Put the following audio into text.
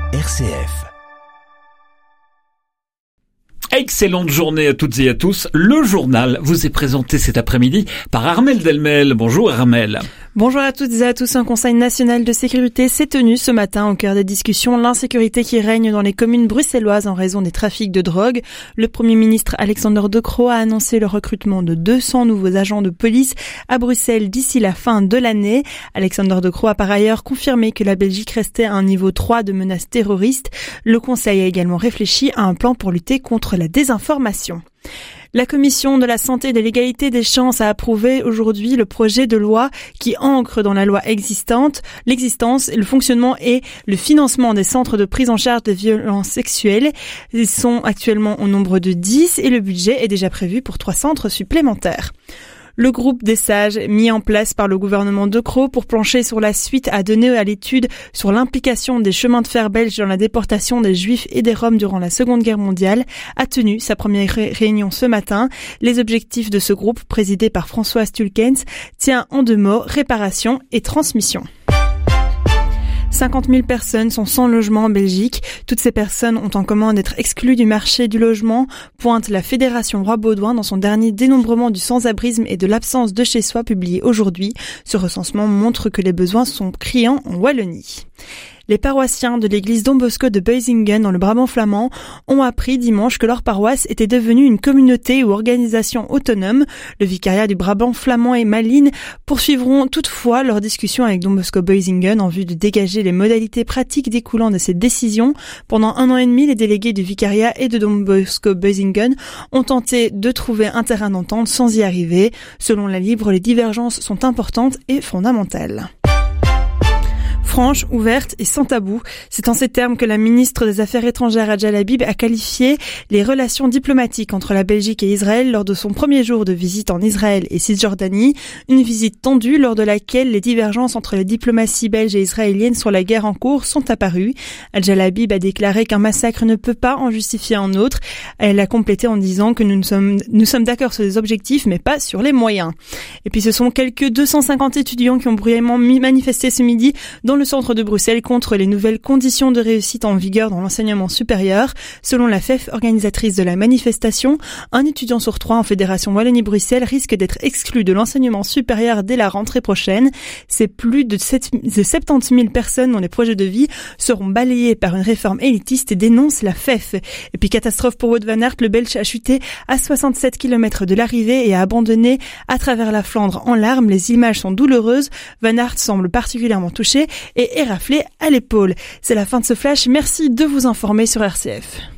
RCF. Excellente journée à toutes et à tous. Le journal vous est présenté cet après-midi par Armelle Delmel. Bonjour Armelle. Bonjour à toutes et à tous. Un conseil national de sécurité s'est tenu ce matin au cœur des discussions. L'insécurité qui règne dans les communes bruxelloises en raison des trafics de drogue. Le Premier ministre Alexander De Croo a annoncé le recrutement de 200 nouveaux agents de police à Bruxelles d'ici la fin de l'année. Alexander De Croo a par ailleurs confirmé que la Belgique restait à un niveau 3 de menace terroriste. Le Conseil a également réfléchi à un plan pour lutter contre la désinformation. La Commission de la santé et de l'égalité des chances a approuvé aujourd'hui le projet de loi qui ancre dans la loi l'existence, le fonctionnement et le financement des centres de prise en charge des violences sexuelles. Ils sont actuellement au nombre de 10 et le budget est déjà prévu pour 3 centres supplémentaires. Le groupe des sages mis en place par le gouvernement De Croo pour plancher sur la suite à donner à l'étude sur l'implication des chemins de fer belges dans la déportation des Juifs et des Roms durant la Seconde Guerre mondiale a tenu sa première réunion ce matin. Les objectifs de ce groupe, présidé par Françoise Tulkens, tient en 2 mots, réparation et transmission. 50 000 personnes sont sans logement en Belgique. Toutes ces personnes ont en commun d'être exclues du marché du logement, pointe la Fédération Roi Baudouin dans son dernier dénombrement du sans-abrisme et de l'absence de chez-soi publié aujourd'hui. Ce recensement montre que les besoins sont criants en Wallonie. Les paroissiens de l'église Don Bosco de Buizingen dans le Brabant flamand ont appris dimanche que leur paroisse était devenue une communauté ou organisation autonome. Le vicariat du Brabant flamand et Malines poursuivront toutefois leur discussion avec Don Bosco Buizingen en vue de dégager les modalités pratiques découlant de cette décision. Pendant 1 an et demi, les délégués du vicariat et de Don Bosco Buizingen ont tenté de trouver un terrain d'entente sans y arriver. Selon la Libre, les divergences sont importantes et fondamentales. Franche, ouverte et sans tabou. C'est en ces termes que la ministre des Affaires étrangères Adja Labib a qualifié les relations diplomatiques entre la Belgique et Israël lors de son premier jour de visite en Israël et Cisjordanie. Une visite tendue lors de laquelle les divergences entre les diplomaties belges et israéliennes sur la guerre en cours sont apparues. Adja Labib a déclaré qu'un massacre ne peut pas en justifier un autre. Elle a complété en disant que nous sommes d'accord sur les objectifs mais pas sur les moyens. Et puis ce sont quelques 250 étudiants qui ont bruyamment manifesté ce midi dans le centre de Bruxelles contre les nouvelles conditions de réussite en vigueur dans l'enseignement supérieur. Selon la FEF, organisatrice de la manifestation, un étudiant sur 3 en Fédération Wallonie-Bruxelles risque d'être exclu de l'enseignement supérieur dès la rentrée prochaine. C'est plus de 70 000 personnes dont les projets de vie seront balayés par une réforme élitiste et dénonce la FEF. Et puis catastrophe pour Wout van Aert, le Belge a chuté à 67 km de l'arrivée et a abandonné à travers la Flandre en larmes. Les images sont douloureuses. Van Aert semble particulièrement touché et éraflé à l'épaule. C'est la fin de ce flash. Merci de vous informer sur RCF.